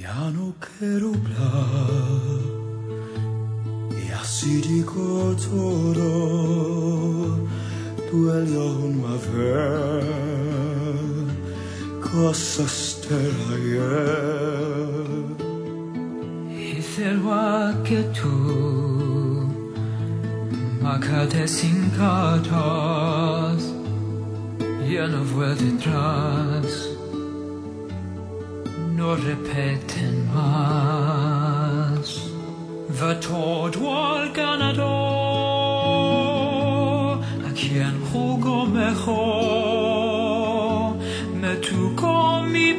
Ya no quiero hablar y así digo todo. Duele no haber cosas del ayer. Hice igual que tú, macate sin cartas, ya no vuelve atrás. No repeten más. Va todo al ganador, a quien jugó mejor. Me tocó mi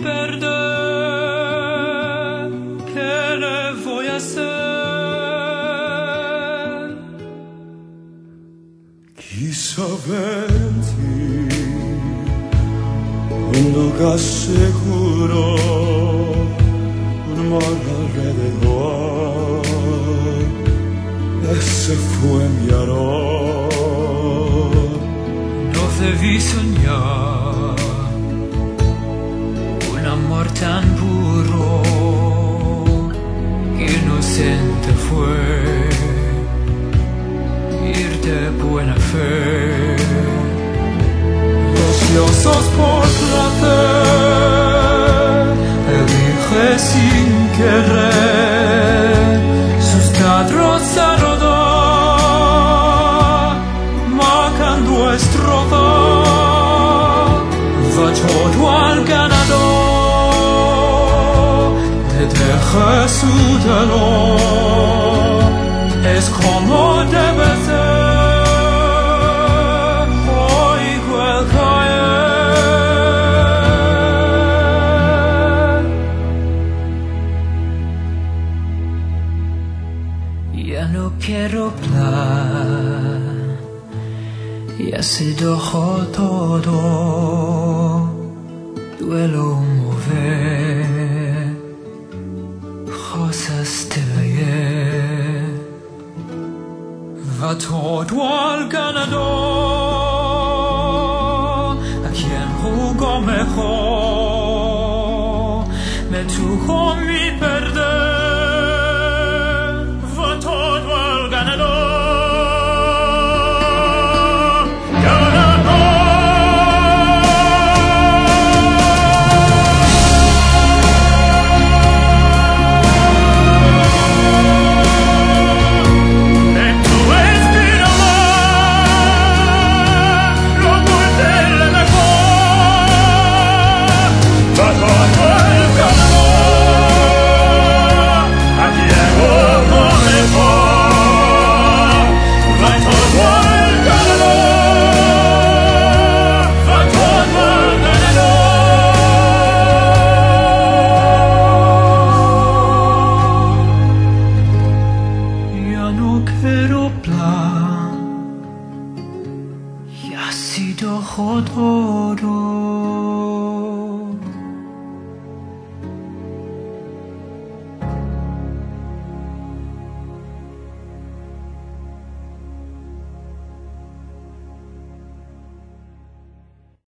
perder. ¿Qué le voy a hacer? Quise ver en ti un lugar seguro, un mar alrededor. Ese fue mi error. No debí soñar un amor tan puro, que inocente fue ir de buena fe. Ansiosos por placer, elige sin querer sus teatros a rodar, marcando estrofas. Va todo al ganador, le deja su dolor. Es como debe ser. Ya no quiero hablar, ya se dejó todo. Duelo mover cosas del ayer. Va todo al ganador, a quien jugó mejor. Me tocó mi perder. Ya ha sido todo.